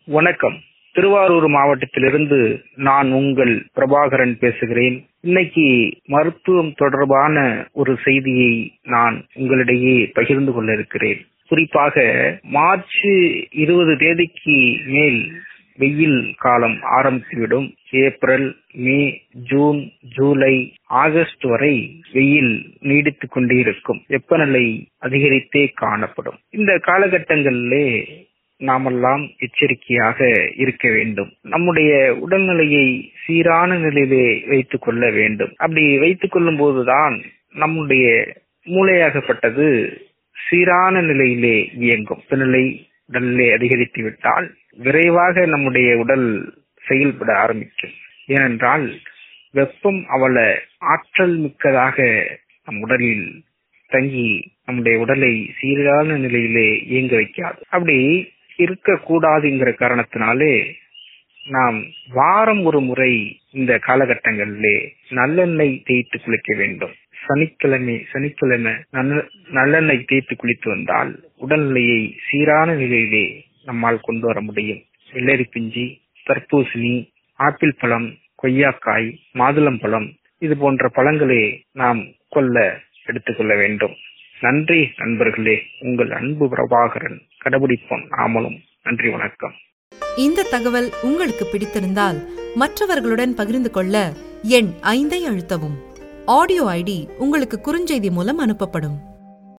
வணக்கம். திருவாரூர் மாவட்டத்திலிருந்து நான் உங்கள் பிரபாகரன் பேசுகிறேன். இன்னைக்கு மருத்துவம் தொடர்பான ஒரு செய்தியை நான் உங்களிடையே பகிர்ந்து கொள்ள இருக்கிறேன். குறிப்பாக மார்ச் 20 தேதிக்கு மேல் வெயில் காலம் ஆரம்பித்துவிடும். ஏப்ரல், மே, ஜூன், ஜூலை, ஆகஸ்ட் வரை வெயில் நீடித்துக் கொண்டே இருக்கும். வெப்பநிலை அதிகரித்தே காணப்படும். இந்த காலகட்டங்களிலே நாமெல்லாம் எச்சரிக்கையாக இருக்க வேண்டும். நம்முடைய உடல்நிலையை சீரான நிலையிலே வைத்துக் கொள்ள வேண்டும். அப்படி வைத்துக் கொள்ளும் போதுதான் நம்முடைய மூளையாகப்பட்டது சீரான நிலையிலே இயங்கும். வெப்பநிலை உடலிலே அதிகரித்து விட்டால் விரைவாக நம்முடைய உடல் செயல்பட ஆரம்பிக்கும். ஏனென்றால் வெப்பம் அவ்வளவு ஆற்றல் மிக்கதாக நம் உடலில் தங்கி நம்முடைய உடலை சீரான நிலையிலே இயங்க வைக்காது. அப்படி இருக்கக்கூடாதுங்கிற காரணத்தினாலே நாம் வாரம் ஒரு முறை இந்த காலகட்டங்களிலே நல்லெண்ணெய் தேய்த்து குளிக்க வேண்டும். சனிக்கிழமை நல்லெண்ணெய் தேய்த்து குளித்து வந்தால் உடல்நிலையை சீரான நிலையிலே நம்மால் கொண்டு வர முடியும். வெள்ளரி பிஞ்சி, தர்பூசணி, ஆப்பிள் பழம், கொய்யாக்காய், மாதுளம்பழம் இது போன்ற பழங்களை நாம் எடுத்துக்கொள்ள வேண்டும். நன்றி நண்பர்களே. உங்கள் அன்பு பிரபாகரன். கடைபிடிப்போம் நாமளும். நன்றி, வணக்கம். இந்த தகவல் உங்களுக்கு பிடித்திருந்தால் மற்றவர்களுடன் பகிர்ந்து கொள்ள எண் 5 அழுத்தவும். ஆடியோ ஐடி உங்களுக்கு குறுஞ்செய்தி மூலம் அனுப்பப்படும்.